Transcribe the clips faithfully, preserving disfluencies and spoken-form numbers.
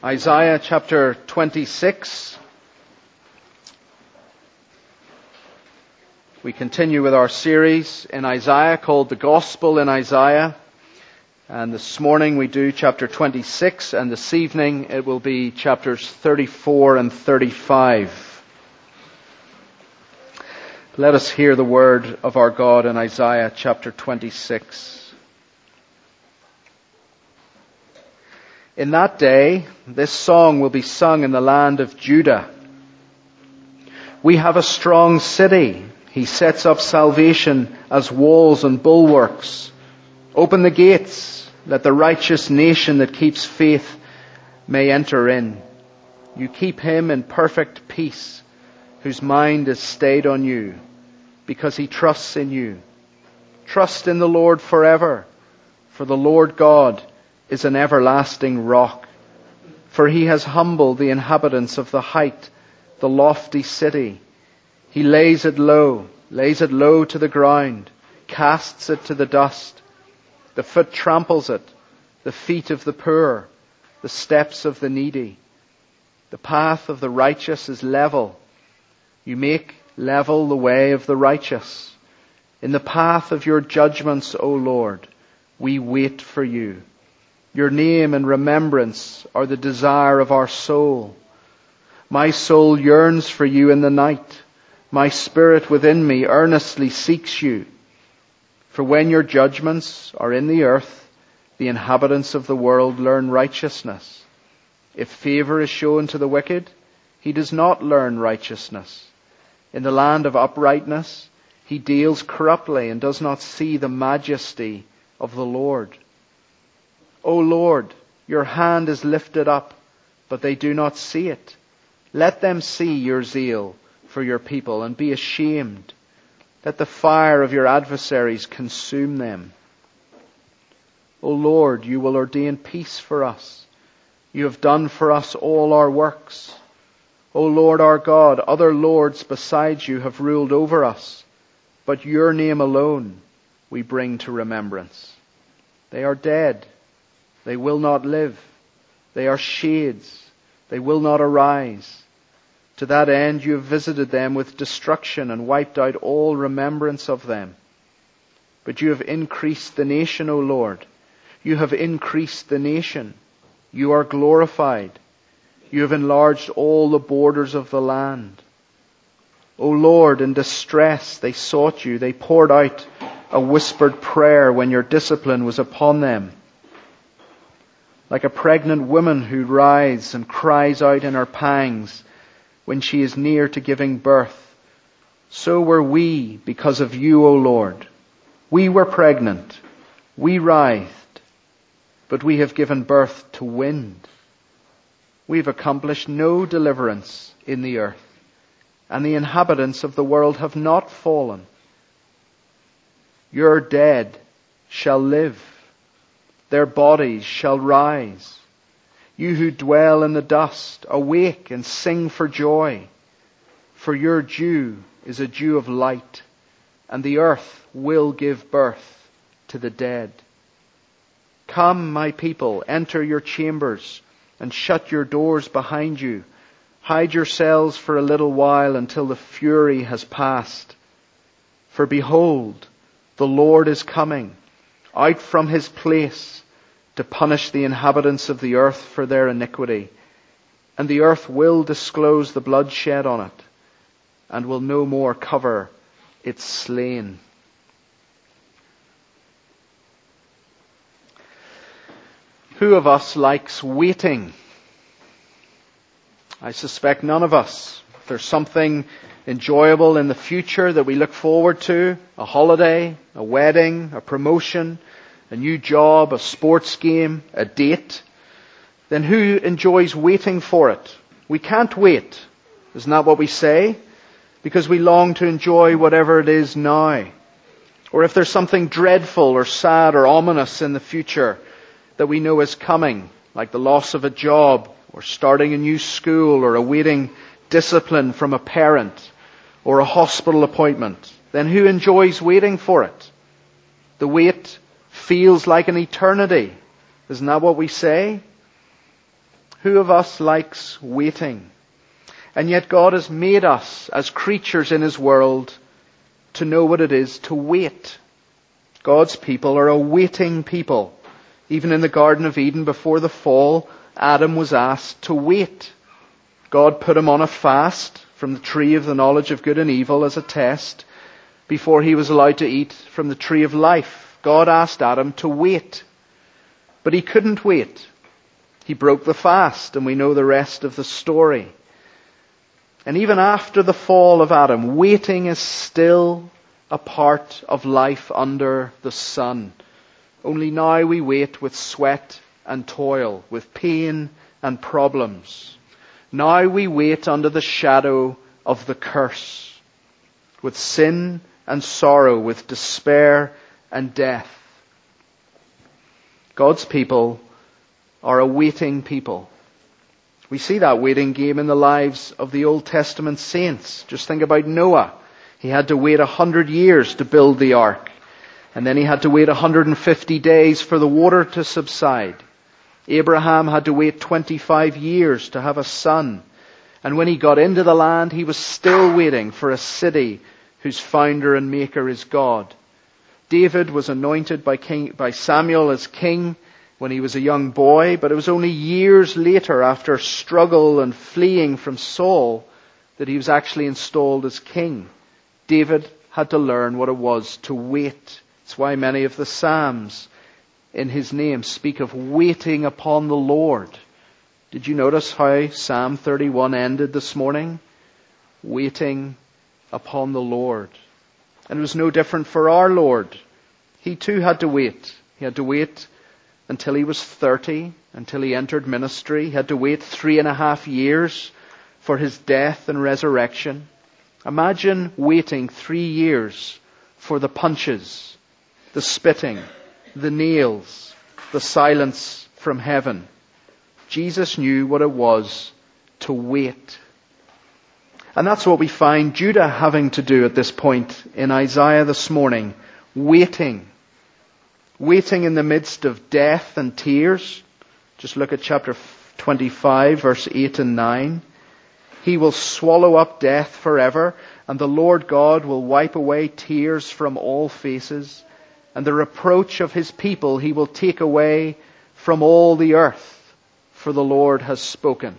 Isaiah chapter twenty-six. We continue with our series in Isaiah called The Gospel in Isaiah. And this morning we do chapter twenty-six, and this evening it will be chapters thirty-four and thirty-five. Let us hear the word of our God in Isaiah chapter twenty-six. In that day, this song will be sung in the land of Judah. We have a strong city. He sets up salvation as walls and bulwarks. Open the gates, that the righteous nation that keeps faith may enter in. You keep him in perfect peace, whose mind is stayed on you, because he trusts in you. Trust in the Lord forever, for the Lord God is an everlasting rock. For he has humbled the inhabitants of the height, the lofty city. He lays it low, lays it low to the ground, casts it to the dust. The foot tramples it, the feet of the poor, the steps of the needy. The path of the righteous is level. You make level the way of the righteous. In the path of your judgments, O Lord, we wait for you. Your name and remembrance are the desire of our soul. My soul yearns for you in the night. My spirit within me earnestly seeks you. For when your judgments are in the earth, the inhabitants of the world learn righteousness. If favor is shown to the wicked, he does not learn righteousness. In the land of uprightness, he deals corruptly and does not see the majesty of the Lord. O Lord, your hand is lifted up, but they do not see it. Let them see your zeal for your people and be ashamed. Let the fire of your adversaries consume them. O Lord, you will ordain peace for us. You have done for us all our works. O Lord our God, other lords besides you have ruled over us, but your name alone we bring to remembrance. They are dead. They will not live. They are shades. They will not arise. To that end you have visited them with destruction and wiped out all remembrance of them. But you have increased the nation, O Lord. You have increased the nation. You are glorified. You have enlarged all the borders of the land. O Lord, in distress they sought you. They poured out a whispered prayer when your discipline was upon them. Like a pregnant woman who writhes and cries out in her pangs when she is near to giving birth, so were we because of you, O Lord. We were pregnant, we writhed, but we have given birth to wind. We have accomplished no deliverance in the earth, and the inhabitants of the world have not fallen. Your dead shall live. Their bodies shall rise. You who dwell in the dust, awake and sing for joy. For your dew is a dew of light, and the earth will give birth to the dead. Come, my people, enter your chambers, and shut your doors behind you. Hide yourselves for a little while until the fury has passed. For behold, the Lord is coming, out from his place, to punish the inhabitants of the earth for their iniquity. And the earth will disclose the bloodshed on it, and will no more cover its slain. Who of us likes waiting? I suspect none of us. If there's something enjoyable in the future that we look forward to, a holiday, a wedding, a promotion, a new job, a sports game, a date, then who enjoys waiting for it? We can't wait. Isn't that what we say? Because we long to enjoy whatever it is now. Or if there's something dreadful or sad or ominous in the future that we know is coming, like the loss of a job, or starting a new school, or awaiting discipline from a parent, or a hospital appointment, then who enjoys waiting for it? The wait feels like an eternity. Isn't that what we say? Who of us likes waiting? And yet God has made us as creatures in His world to know what it is to wait. God's people are a waiting people. Even in the Garden of Eden before the fall, Adam was asked to wait. God put him on a fast from the tree of the knowledge of good and evil as a test before he was allowed to eat from the tree of life. God asked Adam to wait. But he couldn't wait. He broke the fast, and we know the rest of the story. And even after the fall of Adam, waiting is still a part of life under the sun. Only now we wait with sweat and toil, with pain and problems. Now we wait under the shadow of the curse, with sin and sorrow, with despair and death. God's people are a waiting people. We see that waiting game in the lives of the Old Testament saints. Just think about Noah. He had to wait a hundred years to build the ark. And then he had to wait one hundred fifty days for the water to subside. Abraham had to wait twenty-five years to have a son. And when he got into the land, he was still waiting for a city whose founder and maker is God. David was anointed by, King, by Samuel as king when he was a young boy, but it was only years later, after struggle and fleeing from Saul, that he was actually installed as king. David had to learn what it was to wait. It's why many of the Psalms in his name speak of waiting upon the Lord. Did you notice how Psalm thirty-one ended this morning? Waiting upon the Lord. And it was no different for our Lord. He too had to wait. He had to wait until he was thirty, until he entered ministry. He had to wait three and a half years for his death and resurrection. Imagine waiting three years for the punches, the spitting, the nails, the silence from heaven. Jesus knew what it was to wait. And that's what we find Judah having to do at this point in Isaiah this morning. Waiting. Waiting in the midst of death and tears. Just look at chapter twenty-five, verse eight and nine. He will swallow up death forever, and the Lord God will wipe away tears from all faces, and the reproach of his people he will take away from all the earth, for the Lord has spoken.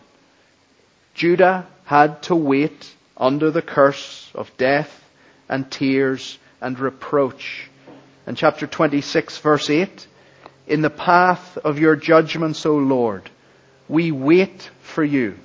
Judah had to wait under the curse of death and tears and reproach. And chapter twenty-six, verse eight, in the path of your judgments, O Lord, we wait for you.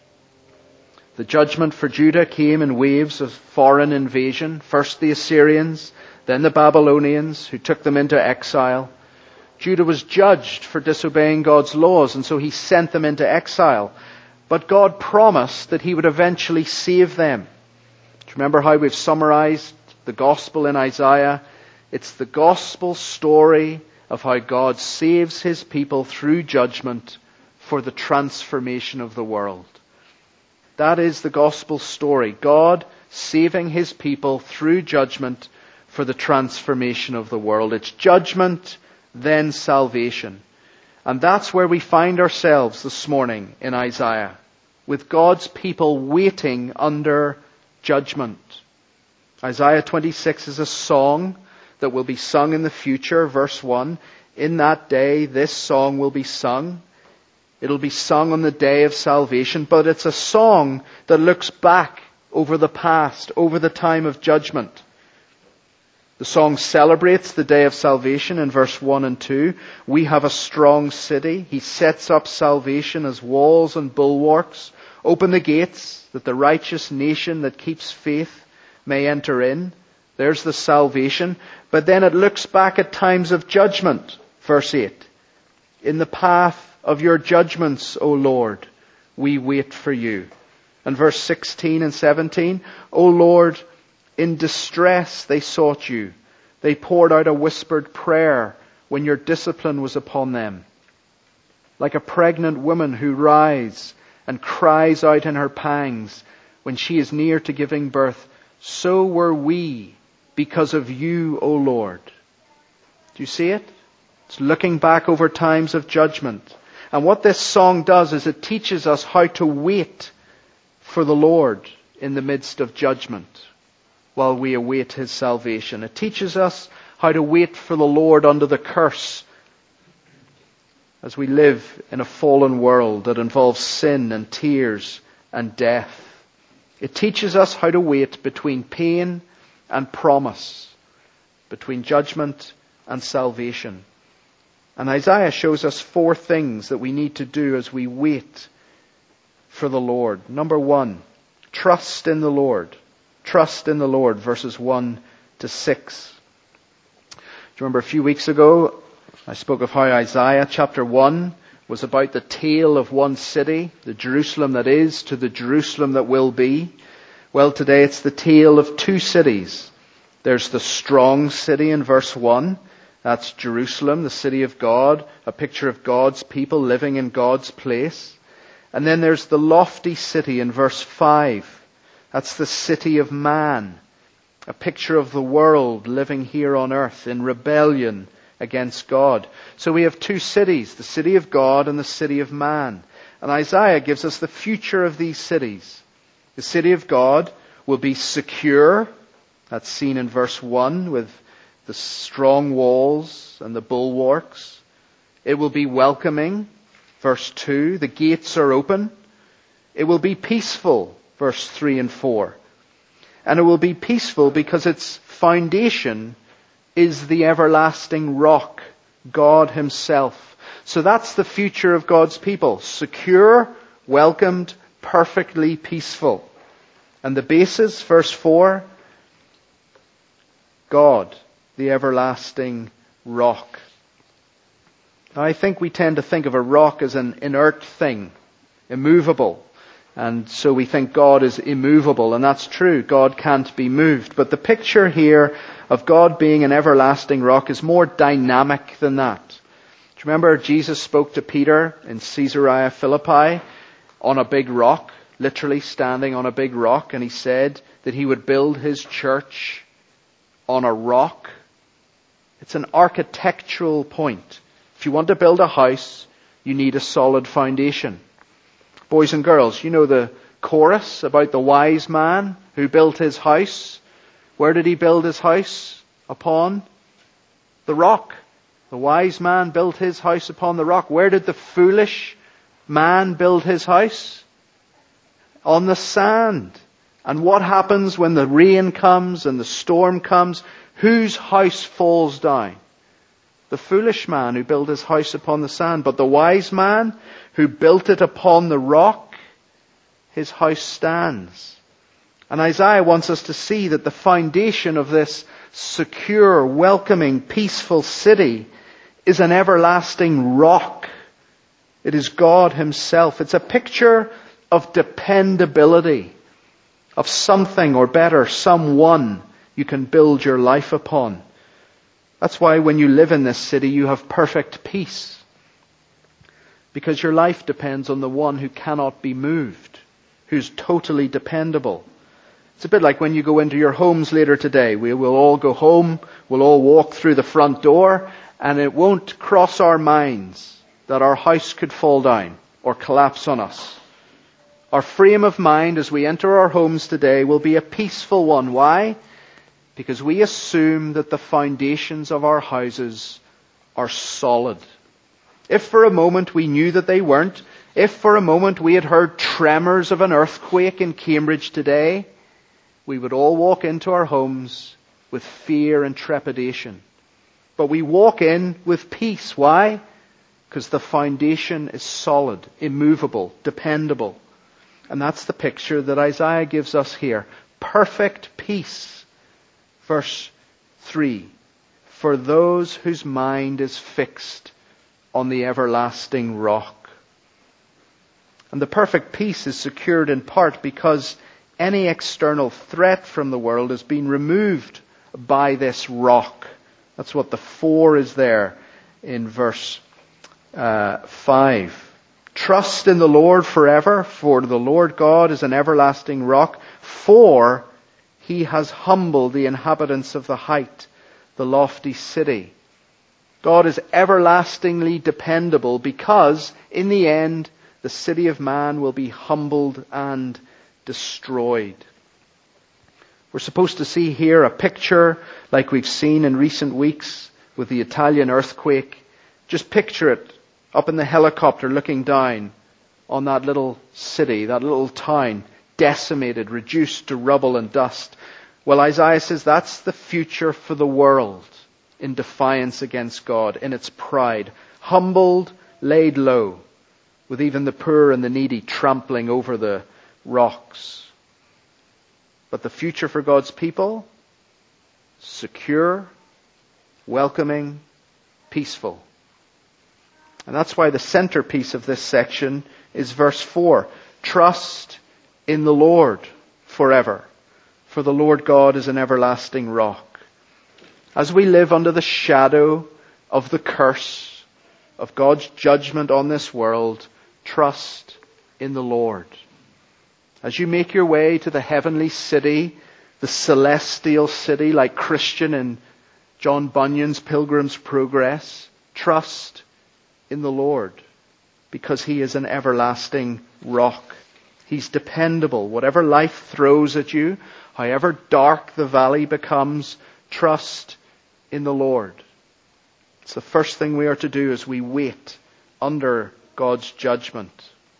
The judgment for Judah came in waves of foreign invasion. First the Assyrians, then the Babylonians, who took them into exile. Judah was judged for disobeying God's laws, and so he sent them into exile. But God promised that he would eventually save them. Do you remember how we've summarized the gospel in Isaiah? It's the gospel story of how God saves his people through judgment for the transformation of the world. That is the gospel story. God saving his people through judgment for the transformation of the world. It's judgment, then salvation. And that's where we find ourselves this morning in Isaiah, with God's people waiting under judgment. Isaiah twenty-six is a song that will be sung in the future. Verse one, in that day this song will be sung. It'll be sung on the day of salvation, but it's a song that looks back over the past, over the time of judgment. The song celebrates the day of salvation in verse one and two. We have a strong city. He sets up salvation as walls and bulwarks. Open the gates that the righteous nation that keeps faith may enter in. There's the salvation. But then it looks back at times of judgment. Verse eight. In the path of your judgments, O Lord, we wait for you. And verse sixteen and seventeen. O Lord, in distress they sought you. They poured out a whispered prayer when your discipline was upon them. Like a pregnant woman who writhes and cries out in her pangs when she is near to giving birth, so were we because of you, O Lord. Do you see it? It's looking back over times of judgment. And what this song does is it teaches us how to wait for the Lord in the midst of judgment while we await His salvation. It teaches us how to wait for the Lord under the curse as we live in a fallen world that involves sin and tears and death. It teaches us how to wait between pain and promise, between judgment and salvation. And Isaiah shows us four things that we need to do as we wait for the Lord. Number one, trust in the Lord. Trust in the Lord, verses one to six. Do you remember a few weeks ago, I spoke of how Isaiah chapter one was about the tale of one city, the Jerusalem that is to the Jerusalem that will be. Well, today it's the tale of two cities. There's the strong city in verse one. That's Jerusalem, the city of God, a picture of God's people living in God's place. And then there's the lofty city in verse five. That's the city of man, a picture of the world living here on earth in rebellion against God. So we have two cities, the city of God and the city of man. And Isaiah gives us the future of these cities. The city of God will be secure. That's seen in verse one with the strong walls and the bulwarks. It will be welcoming. Verse two, the gates are open. It will be peaceful. Verse three and four. And it will be peaceful because its foundation is the everlasting rock, God Himself. So that's the future of God's people. Secure, welcomed, perfectly peaceful. And the basis, verse four, God, the everlasting rock. Now, I think we tend to think of a rock as an inert thing, immovable. And so we think God is immovable, and that's true. God can't be moved. But the picture here of God being an everlasting rock is more dynamic than that. Do you remember Jesus spoke to Peter in Caesarea Philippi on a big rock, literally standing on a big rock, and he said that he would build his church on a rock? It's an architectural point. If you want to build a house, you need a solid foundation. Boys and girls, you know the chorus about the wise man who built his house. Where did he build his house? Upon the rock. The wise man built his house upon the rock. Where did the foolish man build his house? On the sand. And what happens when the rain comes and the storm comes? Whose house falls down? The foolish man who built his house upon the sand. But the wise man who built it upon the rock, his house stands. And Isaiah wants us to see that the foundation of this secure, welcoming, peaceful city is an everlasting rock. It is God Himself. It's a picture of dependability, of something, or better, someone you can build your life upon. That's why when you live in this city, you have perfect peace. Because your life depends on the one who cannot be moved, who's totally dependable. It's a bit like when you go into your homes later today. We will all go home, we'll all walk through the front door, and it won't cross our minds that our house could fall down or collapse on us. Our frame of mind as we enter our homes today will be a peaceful one. Why? Because we assume that the foundations of our houses are solid. If for a moment we knew that they weren't, if for a moment we had heard tremors of an earthquake in Cambridge today, we would all walk into our homes with fear and trepidation. But we walk in with peace. Why? Because the foundation is solid, immovable, dependable. And that's the picture that Isaiah gives us here. Perfect peace. Verse three. For those whose mind is fixed on the everlasting rock. And the perfect peace is secured in part because any external threat from the world has been removed by this rock. That's what the four is there in verse uh, five. Trust in the Lord forever, for the Lord God is an everlasting rock, for He has humbled the inhabitants of the height, the lofty city. God is everlastingly dependable because In the end, the city of man will be humbled and destroyed. We're supposed to see here a picture like we've seen in recent weeks with the Italian earthquake. Just picture it up in the helicopter looking down on that little city, that little town, decimated, reduced to rubble and dust. Well, Isaiah says that's the future for the world in defiance against God, in its pride. Humbled, laid low, with even the poor and the needy trampling over the rocks. But the future for God's people? Secure, welcoming, peaceful. And that's why the centerpiece of this section is verse four. Trust in the Lord forever, for the Lord God is an everlasting rock. As we live under the shadow of the curse of God's judgment on this world, trust in the Lord. As you make your way to the heavenly city, the celestial city, like Christian in John Bunyan's Pilgrim's Progress, trust in the Lord, because He is an everlasting rock. He's dependable. Whatever life throws at you, however dark the valley becomes, trust in the Lord. It's the first thing we are to do as we wait under God's judgment.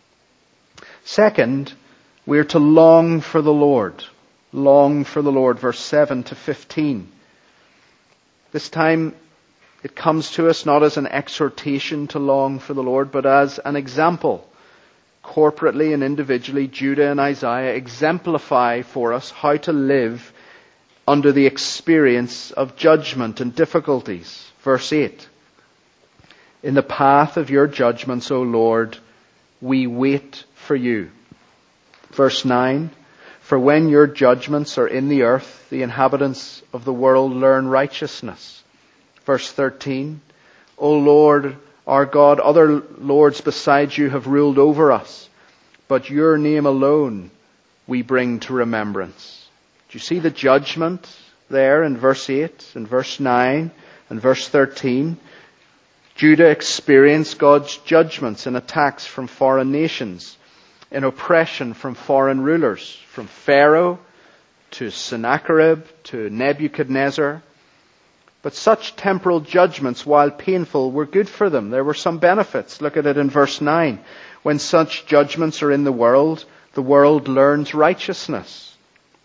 Second, we are to long for the Lord. Long for the Lord, verse seven to fifteen. This time it comes to us not as an exhortation to long for the Lord, but as an example. Corporately and individually, Judah and Isaiah exemplify for us how to live under the experience of judgment and difficulties. Verse eight. In the path of your judgments, O Lord, we wait for you. Verse nine. For when your judgments are in the earth, the inhabitants of the world learn righteousness. Verse thirteen. O Lord, our God, other lords besides you have ruled over us, but your name alone we bring to remembrance. Do you see the judgment there in verse eight and verse nine and verse thirteen? Judah experienced God's judgments in attacks from foreign nations, in oppression from foreign rulers, from Pharaoh to Sennacherib to Nebuchadnezzar. But such temporal judgments, while painful, were good for them. There were some benefits. Look at it in verse nine. When such judgments are in the world, the world learns righteousness.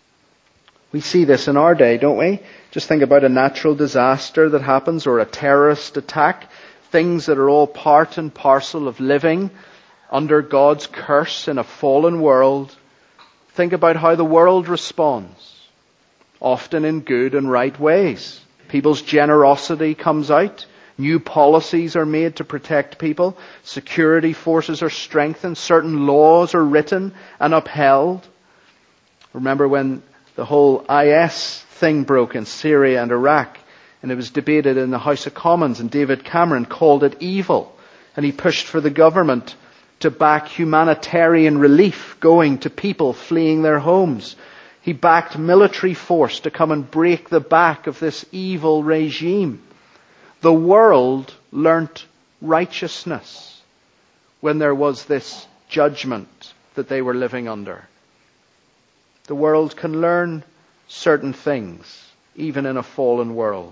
We see this in our day, don't we? Just think about a natural disaster that happens or a terrorist attack. Things that are all part and parcel of living under God's curse in a fallen world. Think about how the world responds, often in good and right ways. People's generosity comes out. New policies are made to protect people. Security forces are strengthened. Certain laws are written and upheld. Remember when the whole I S thing broke in Syria and Iraq, and it was debated in the House of Commons, and David Cameron called it evil, and he pushed for the government to back humanitarian relief going to people fleeing their homes. He backed military force to come and break the back of this evil regime. The world learnt righteousness when there was this judgment that they were living under. The world can learn certain things, even in a fallen world.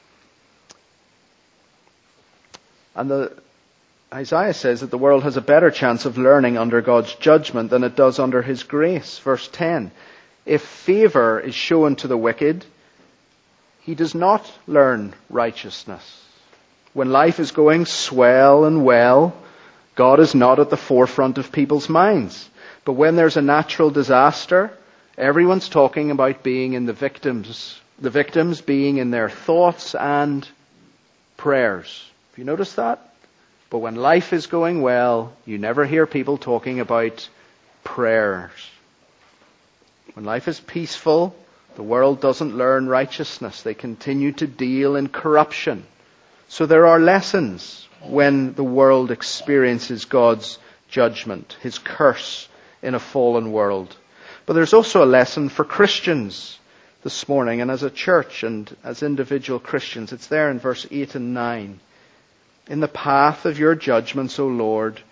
And the Isaiah says that the world has a better chance of learning under God's judgment than it does under His grace. Verse ten. If favor is shown to the wicked, he does not learn righteousness. When life is going swell and well, God is not at the forefront of people's minds. But when there's a natural disaster, everyone's talking about being in the victims, the victims being in their thoughts and prayers. Have you noticed that? But when life is going well, you never hear people talking about prayers. When life is peaceful, the world doesn't learn righteousness. They continue to deal in corruption. So there are lessons when the world experiences God's judgment, His curse in a fallen world. But there's also a lesson for Christians this morning, and as a church and as individual Christians. It's there in verse eight and nine. In the path of your judgments, O Lord,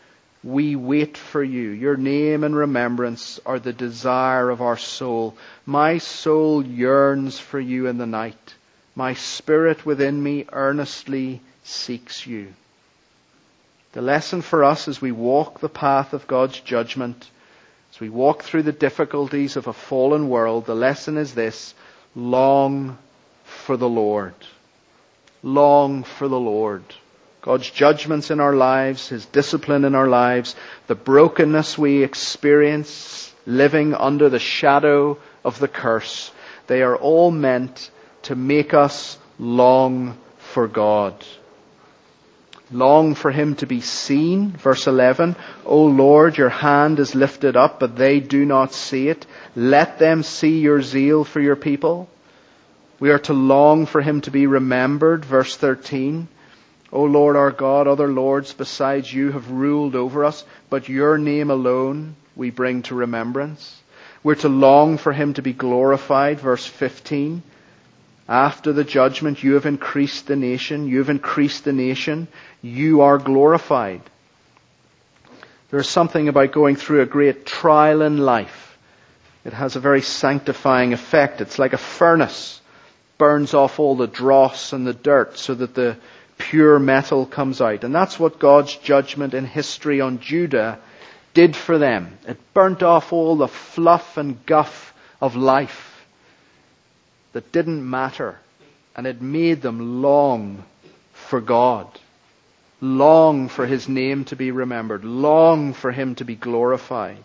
We wait for you. Your name and remembrance are the desire of our soul. My soul yearns for you in the night. My spirit within me earnestly seeks you. The lesson for us as we walk the path of God's judgment, as we walk through the difficulties of a fallen world, the lesson is this: long for the Lord. Long for the Lord. God's judgments in our lives, His discipline in our lives, the brokenness we experience living under the shadow of the curse, they are all meant to make us long for God. Long for Him to be seen. Verse eleven, O Lord, your hand is lifted up, but they do not see it. Let them see your zeal for your people. We are to long for Him to be remembered. Verse thirteen, O Lord our God, other lords besides you have ruled over us, but your name alone we bring to remembrance. We're to long for Him to be glorified. Verse fifteen, after the judgment you have increased the nation, you have increased the nation, you are glorified. There's something about going through a great trial in life. It has a very sanctifying effect. It's like a furnace. Burns off all the dross and the dirt so that the pure metal comes out. And that's what God's judgment in history on Judah did for them. It burnt off all the fluff and guff of life that didn't matter. And it made them long for God. Long for His name to be remembered. Long for Him to be glorified.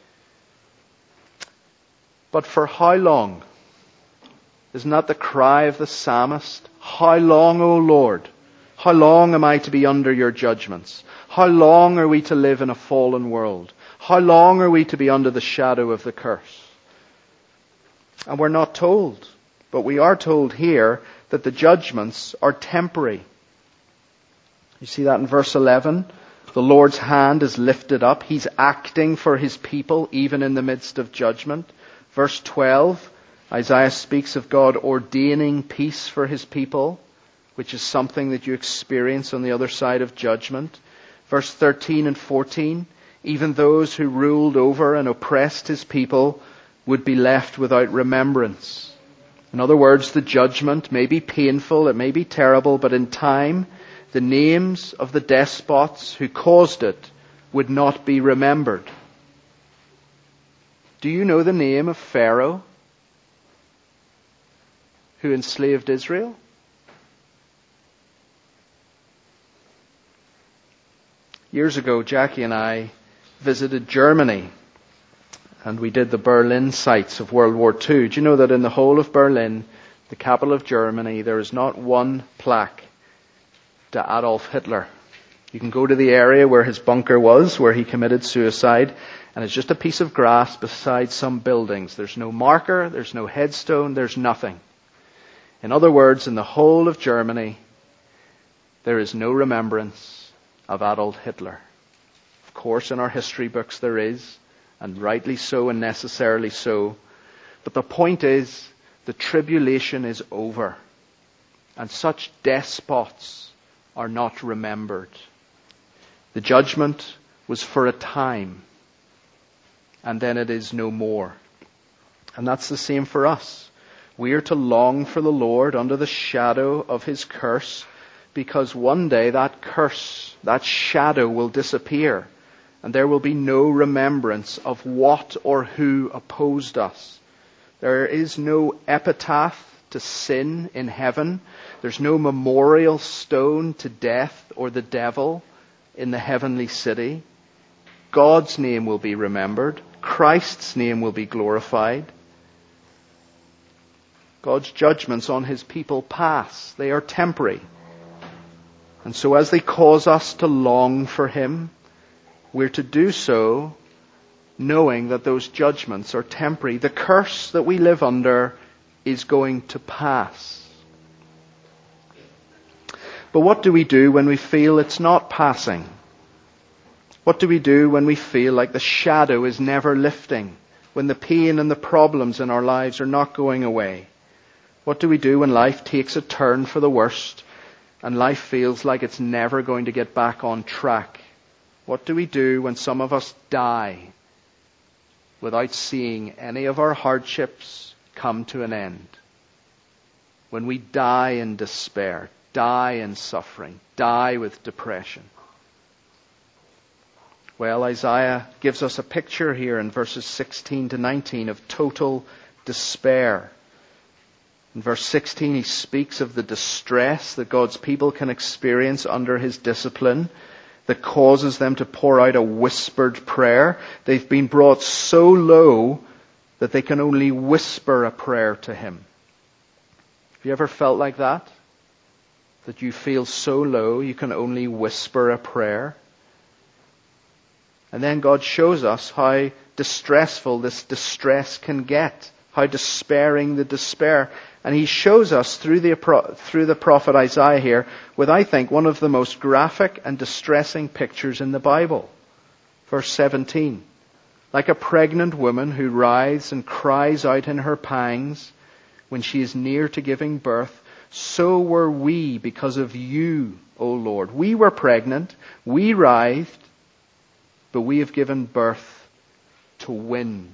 But for how long? Isn't that the cry of the psalmist? How long, O Lord? How long am I to be under your judgments? How long are we to live in a fallen world? How long are we to be under the shadow of the curse? And we're not told, but we are told here that the judgments are temporary. You see that in verse eleven? The Lord's hand is lifted up. He's acting for His people even in the midst of judgment. Verse twelve, Isaiah speaks of God ordaining peace for His people, which is something that you experience on the other side of judgment. Verse thirteen and fourteen, even those who ruled over and oppressed His people would be left without remembrance. In other words, the judgment may be painful, it may be terrible, but in time, the names of the despots who caused it would not be remembered. Do you know the name of Pharaoh, who enslaved Israel? Years ago, Jackie and I visited Germany, and we did the Berlin sites of World War Two. Do you know that in the whole of Berlin, the capital of Germany, there is not one plaque to Adolf Hitler? You can go to the area where his bunker was, where he committed suicide, and it's just a piece of grass beside some buildings. There's no marker, there's no headstone, there's nothing. In other words, in the whole of Germany, there is no remembrance of Adolf Hitler. Of course, in our history books there is, and rightly so and necessarily so. But the point is, the tribulation is over, and such despots are not remembered. The judgment was for a time, and then it is no more. And that's the same for us. We are to long for the Lord under the shadow of His curse, because one day that curse, that shadow will disappear, and there will be no remembrance of what or who opposed us. There is no epitaph to sin in heaven. There's no memorial stone to death or the devil in the heavenly city. God's name will be remembered. Christ's name will be glorified. God's judgments on His people pass. They are temporary. And so as they cause us to long for Him, we're to do so knowing that those judgments are temporary. The curse that we live under is going to pass. But what do we do when we feel it's not passing? What do we do when we feel like the shadow is never lifting? When the pain and the problems in our lives are not going away? What do we do when life takes a turn for the worst and life feels like it's never going to get back on track? What do we do when some of us die without seeing any of our hardships come to an end? When we die in despair, die in suffering, die with depression. Well, Isaiah gives us a picture here in verses sixteen to nineteen of total despair. In verse sixteen, he speaks of the distress that God's people can experience under his discipline that causes them to pour out a whispered prayer. They've been brought so low that they can only whisper a prayer to him. Have you ever felt like that? That you feel so low you can only whisper a prayer? And then God shows us how distressful this distress can get, how despairing the despair. And he shows us through the, through the prophet Isaiah here with, I think, one of the most graphic and distressing pictures in the Bible. Verse seventeen. Like a pregnant woman who writhes and cries out in her pangs when she is near to giving birth, so were we because of you, O Lord. We were pregnant, we writhed, but we have given birth to wind.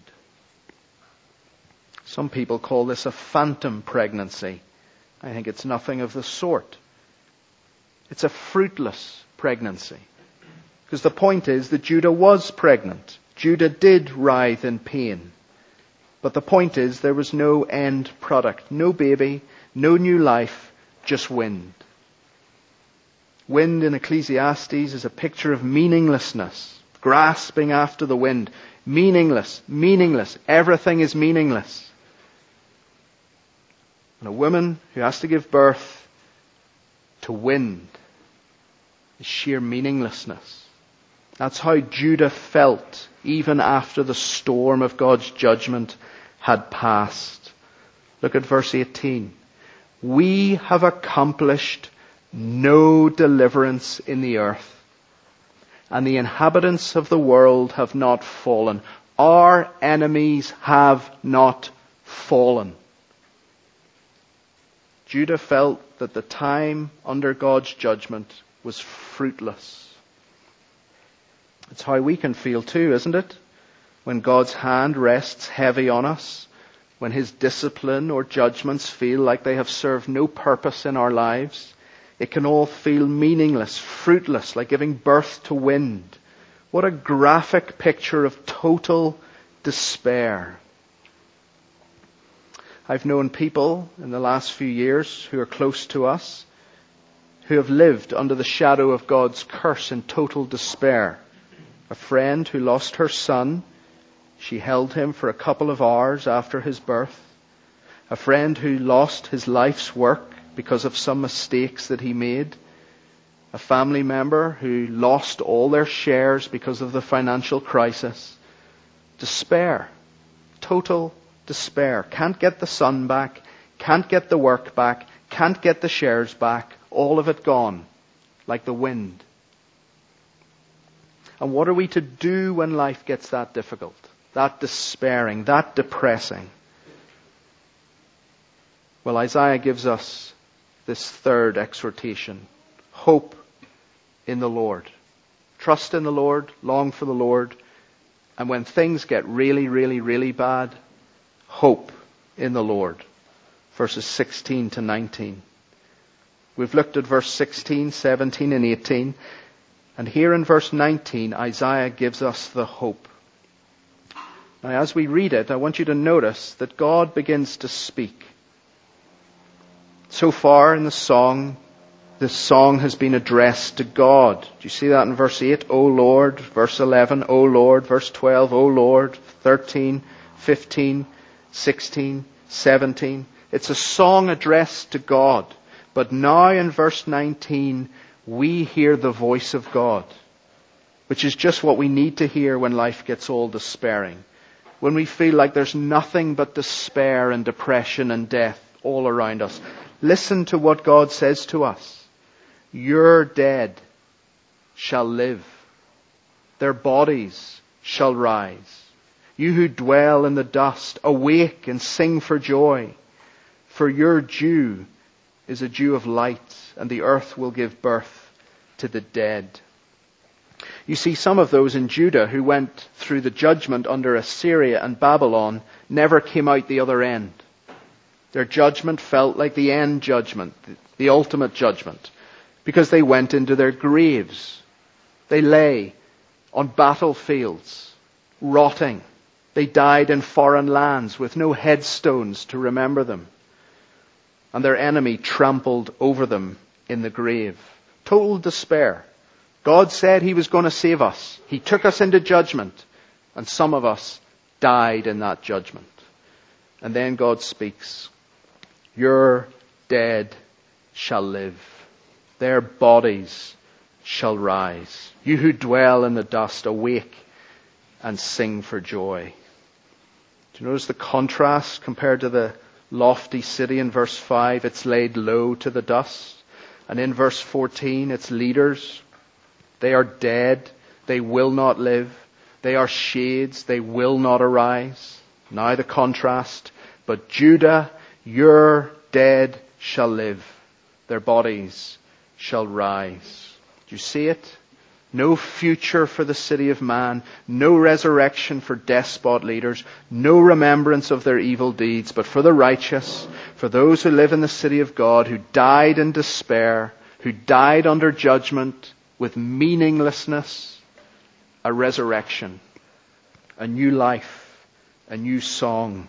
Some people call this a phantom pregnancy. I think it's nothing of the sort. It's a fruitless pregnancy. Because the point is that Judah was pregnant. Judah did writhe in pain. But the point is there was no end product. No baby, no new life, just wind. Wind in Ecclesiastes is a picture of meaninglessness. Grasping after the wind. Meaningless, meaningless. Everything is meaningless. And a woman who has to give birth to wind is sheer meaninglessness. That's how Judah felt even after the storm of God's judgment had passed. Look at verse eighteen. We have accomplished no deliverance in the earth, and the inhabitants of the world have not fallen. Our enemies have not fallen. Judah felt that the time under God's judgment was fruitless. It's how we can feel too, isn't it? When God's hand rests heavy on us, when his discipline or judgments feel like they have served no purpose in our lives, it can all feel meaningless, fruitless, like giving birth to wind. What a graphic picture of total despair. I've known people in the last few years who are close to us who have lived under the shadow of God's curse in total despair. A friend who lost her son. She held him for a couple of hours after his birth. A friend who lost his life's work because of some mistakes that he made. A family member who lost all their shares because of the financial crisis. Despair. Total despair. Can't get the son back. Can't get the work back. Can't get the shares back. All of it gone. Like the wind. And what are we to do when life gets that difficult? That despairing, that depressing? Well, Isaiah gives us this third exhortation. Hope in the Lord. Trust in the Lord, long for the Lord. And when things get really, really, really bad, hope in the Lord. Verses sixteen to nineteen. We've looked at verse sixteen, seventeen, and eighteen. And here in verse nineteen, Isaiah gives us the hope. Now, as we read it, I want you to notice that God begins to speak. So far in the song, this song has been addressed to God. Do you see that in verse eight? O Lord. Verse eleven, O Lord. Verse twelve, O Lord. thirteen, fifteen, sixteen, seventeen. It's a song addressed to God. But now in verse nineteen, we hear the voice of God, which is just what we need to hear when life gets all despairing. When we feel like there's nothing but despair and depression and death all around us. Listen to what God says to us. Your dead shall live. Their bodies shall rise. You who dwell in the dust, awake and sing for joy. For your dew is a dew of light, and the earth will give birth to the dead. You see, some of those in Judah who went through the judgment under Assyria and Babylon never came out the other end. Their judgment felt like the end judgment, the ultimate judgment, because they went into their graves. They lay on battlefields, rotting. They died in foreign lands with no headstones to remember them. And their enemy trampled over them in the grave. Total despair. God said he was going to save us. He took us into judgment. And some of us died in that judgment. And then God speaks. Your dead shall live. Their bodies shall rise. You who dwell in the dust, awake and sing for joy. Do you notice the contrast compared to the lofty city in verse five? It's laid low to the dust. And in verse fourteen, its leaders, they are dead. They will not live. They are shades. They will not arise. Now the contrast. But Judah, your dead shall live. Their bodies shall rise. Do you see it? No future for the city of man. No resurrection for despot leaders. No remembrance of their evil deeds. But for the righteous, for those who live in the city of God, who died in despair, who died under judgment with meaninglessness, a resurrection, a new life, a new song.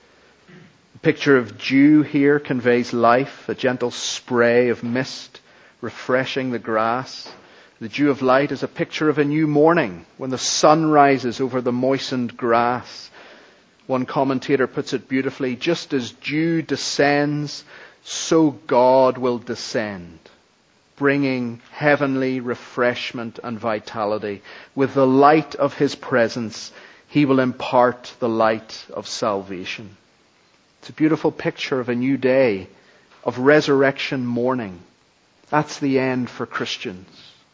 The picture of dew here conveys life, a gentle spray of mist refreshing the grass. The dew of light is a picture of a new morning when the sun rises over the moistened grass. One commentator puts it beautifully, just as dew descends, so God will descend, bringing heavenly refreshment and vitality. With the light of his presence, he will impart the light of salvation. It's a beautiful picture of a new day, of resurrection morning. That's the end for Christians.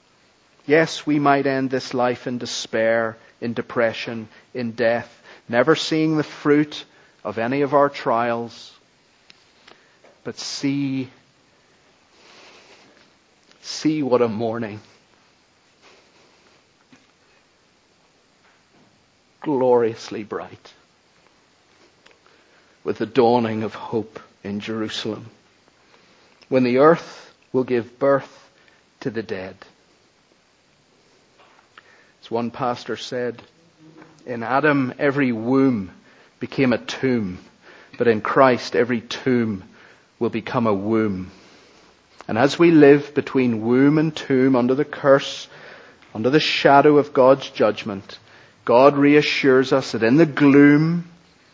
Yes, we might end this life in despair, in depression, in death, never seeing the fruit of any of our trials. But see, see what a morning. Gloriously bright. With the dawning of hope in Jerusalem. When the earth will give birth to the dead. As one pastor said, in Adam every womb became a tomb, but in Christ every tomb will become a womb. And as we live between womb and tomb under the curse, under the shadow of God's judgment, God reassures us that in the gloom,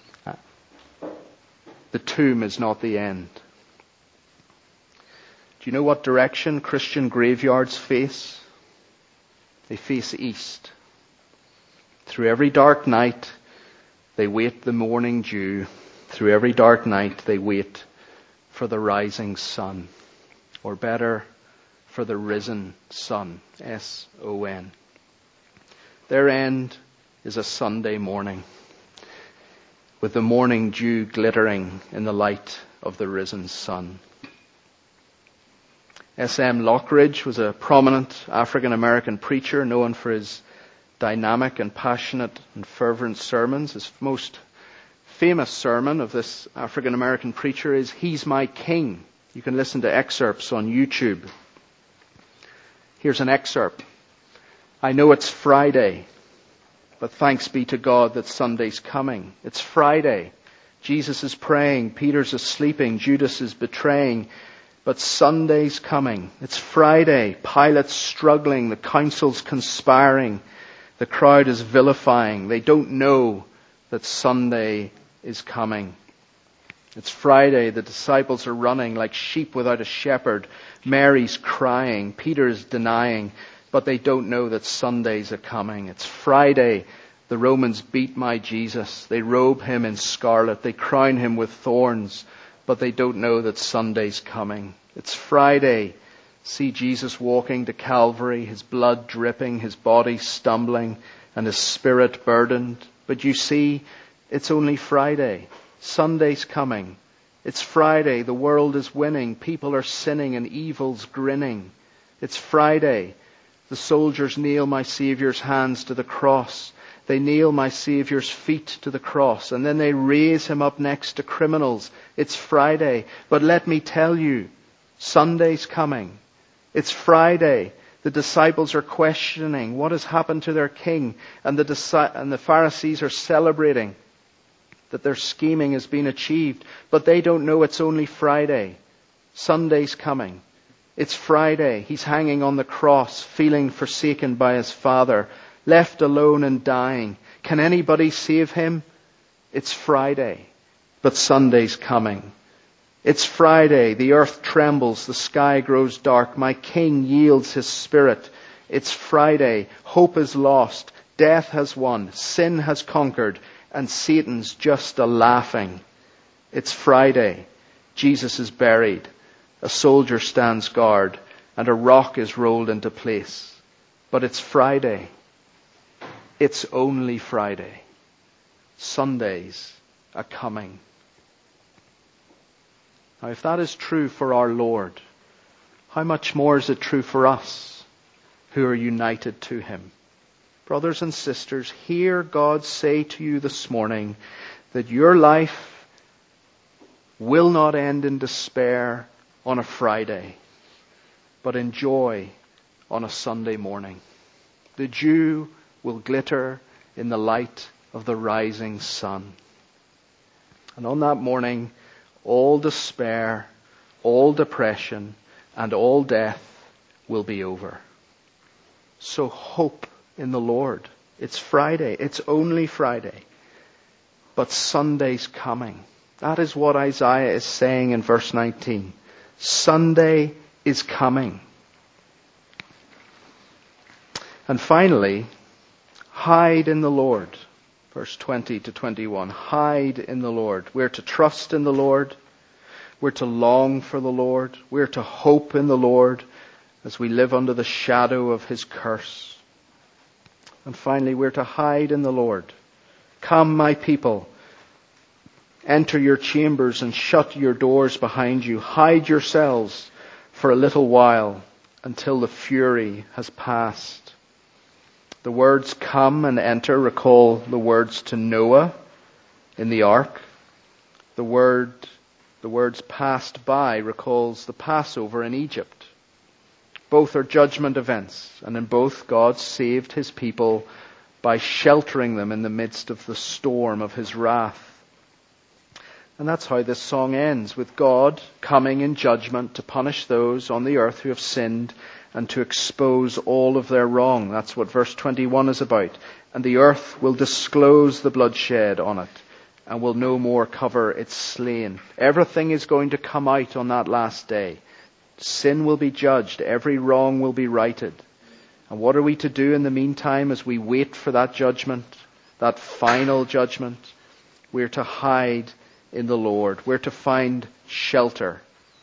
the tomb is not the end. Do you know what direction Christian graveyards face? They face east. Through every dark night, they wait the morning dew. Through every dark night, they wait for the rising sun. Or better, for the risen sun. S O N. Their end is a Sunday morning, with the morning dew glittering in the light of the risen sun. S M Lockridge was a prominent African-American preacher known for his dynamic and passionate and fervent sermons. His most famous sermon of this African-American preacher is He's My King. You can listen to excerpts on YouTube. Here's an excerpt. I know it's Friday, but thanks be to God that Sunday's coming. It's Friday. Jesus is praying. Peter's sleeping. Judas is betraying. But Sunday's coming. It's Friday. Pilate's struggling. The council's conspiring. The crowd is vilifying. They don't know that Sunday is coming. It's Friday. The disciples are running like sheep without a shepherd. Mary's crying. Peter's denying. But they don't know that Sunday's a coming. It's Friday. The Romans beat my Jesus. They robe him in scarlet. They crown him with thorns. But they don't know that Sunday's coming. It's Friday. See Jesus walking to Calvary, his blood dripping, his body stumbling, and his spirit burdened. But you see, it's only Friday. Sunday's coming. It's Friday. The world is winning. People are sinning and evil's grinning. It's Friday. The soldiers nail my Saviour's hands to the cross. They nail my Saviour's feet to the cross. And then they raise him up next to criminals. It's Friday. But let me tell you, Sunday's coming. It's Friday. The disciples are questioning what has happened to their king. And the, and the Pharisees are celebrating that their scheming has been achieved. But they don't know it's only Friday. Sunday's coming. It's Friday. He's hanging on the cross, feeling forsaken by his Father, left alone and dying. Can anybody save him? It's Friday. But Sunday's coming. It's Friday. The earth trembles. The sky grows dark. My King yields his spirit. It's Friday. Hope is lost. Death has won. Sin has conquered. And Satan's just a laughing. It's Friday. Jesus is buried. A soldier stands guard. And a rock is rolled into place. But it's Friday. It's only Friday. Sundays are coming. Now, if that is true for our Lord, how much more is it true for us who are united to him? Brothers and sisters, hear God say to you this morning that your life will not end in despair on a Friday, but in joy on a Sunday morning. The dew will glitter in the light of the rising sun. And on that morning, all despair, all depression, and all death will be over. So hope in the Lord. It's Friday. It's only Friday. But Sunday's coming. That is what Isaiah is saying in verse nineteen. Sunday is coming. And finally, hide in the Lord. Verse twenty to twenty-one. Hide in the Lord. We're to trust in the Lord. We're to long for the Lord. We're to hope in the Lord as we live under the shadow of his curse. And finally, we're to hide in the Lord. Come, my people. Enter your chambers and shut your doors behind you. Hide yourselves for a little while until the fury has passed. The words come and enter recall the words to Noah in the ark. The word, the words passed by recalls the Passover in Egypt. Both are judgment events, and in both God saved his people by sheltering them in the midst of the storm of his wrath. And that's how this song ends, with God coming in judgment to punish those on the earth who have sinned and to expose all of their wrong. That's what verse twenty-one is about. And the earth will disclose the bloodshed on it and will no more cover its slain. Everything is going to come out on that last day. Sin will be judged. Every wrong will be righted. And what are we to do in the meantime as we wait for that judgment, that final judgment? We're to hide in the Lord. We're to find shelter.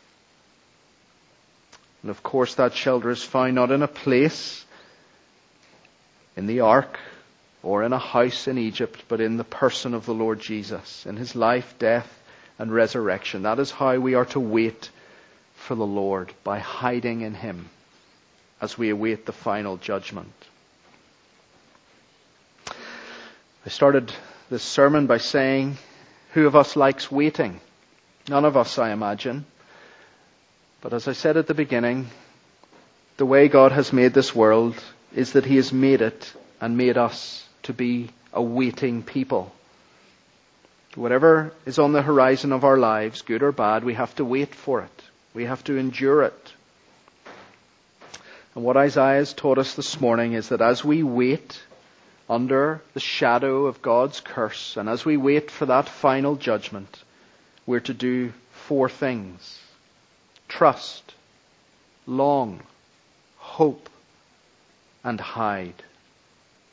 And of course that shelter is found not in a place, in the ark, or in a house in Egypt, but in the person of the Lord Jesus, in his life, death, and resurrection. That is how we are to wait for the Lord, by hiding in him as we await the final judgment. I started this sermon by saying, who of us likes waiting? None of us, I imagine. But as I said at the beginning, the way God has made this world is that he has made it and made us to be a waiting people. Whatever is on the horizon of our lives, good or bad, we have to wait for it. We have to endure it. And what Isaiah has taught us this morning is that as we wait under the shadow of God's curse, and as we wait for that final judgment, we're to do four things. Trust, long, hope, and hide.